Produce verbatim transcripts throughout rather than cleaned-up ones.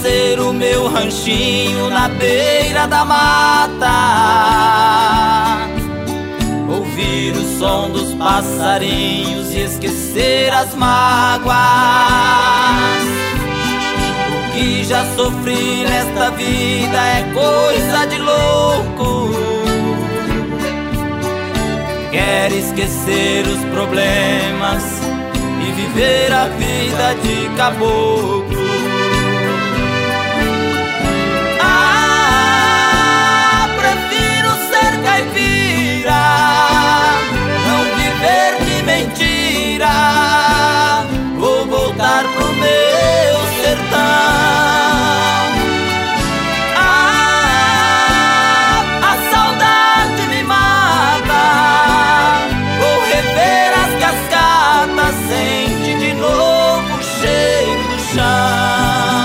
fazer o meu ranchinho na beira da mata, ouvir o som dos passarinhos e esquecer as mágoas. O que já sofri nesta vida é coisa de louco. Quero esquecer os problemas e viver a vida de caboclo. Ah, prefiro ser caipira, não viver de mentira. Vou voltar pro meu sertão. Ah, a saudade me mata. Vou rever as cascatas, sente de novo o cheiro do chão.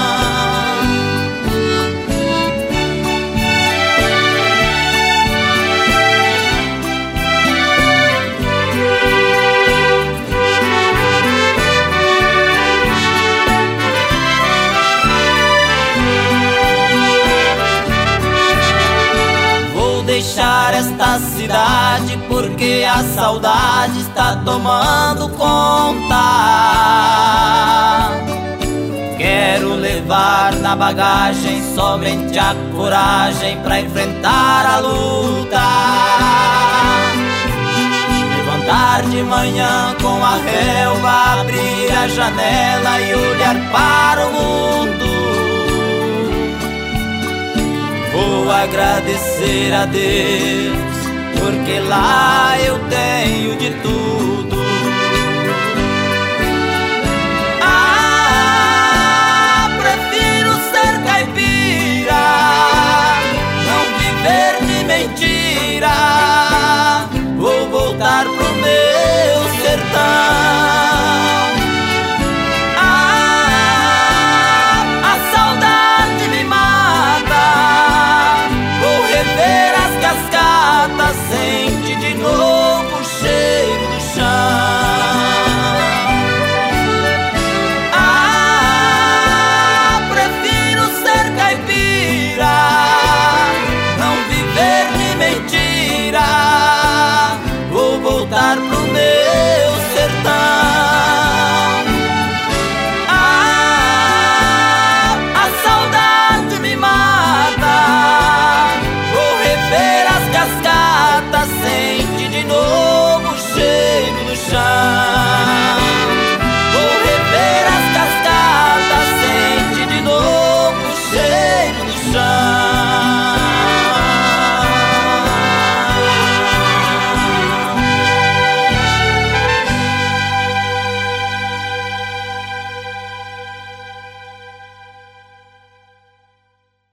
Deixar esta cidade porque a saudade está tomando conta. Quero levar na bagagem somente a coragem pra enfrentar a luta. Levantar de manhã com a relva, abrir a janela e olhar para o mundo. Vou agradecer a Deus, porque lá eu tenho de tudo.